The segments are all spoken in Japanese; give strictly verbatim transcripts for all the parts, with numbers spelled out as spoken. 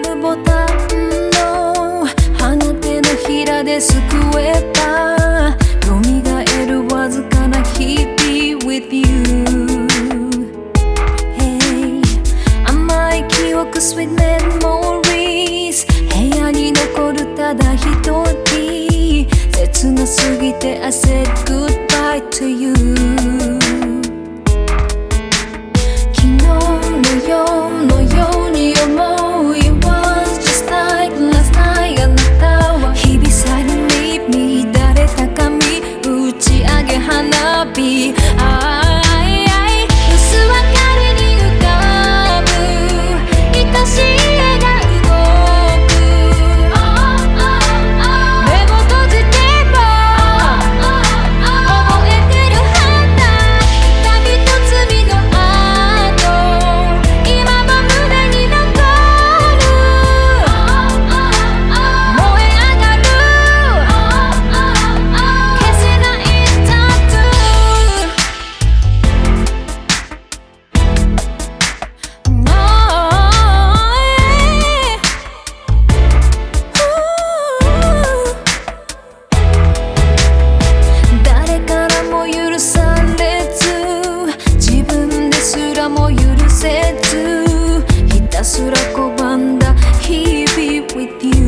るボタンの放てのひらで救えば蘇るわずかな日々 with you、hey、 甘い記憶 sweet memories 部屋に残るただ一人切なすぎて I said goodbye to you。花火あいあい薄明かりに浮かぶ愛しい絵が動く目を閉じても覚えてるはず痛みと罪の跡今も胸に残る燃え上がる消せないも許せずひたすら拒んだ日々 with you。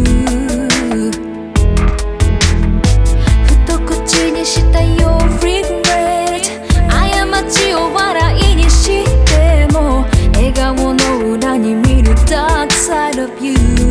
ふと口にした your regret 過ちを笑いにしても笑顔の裏に見る dark side of you。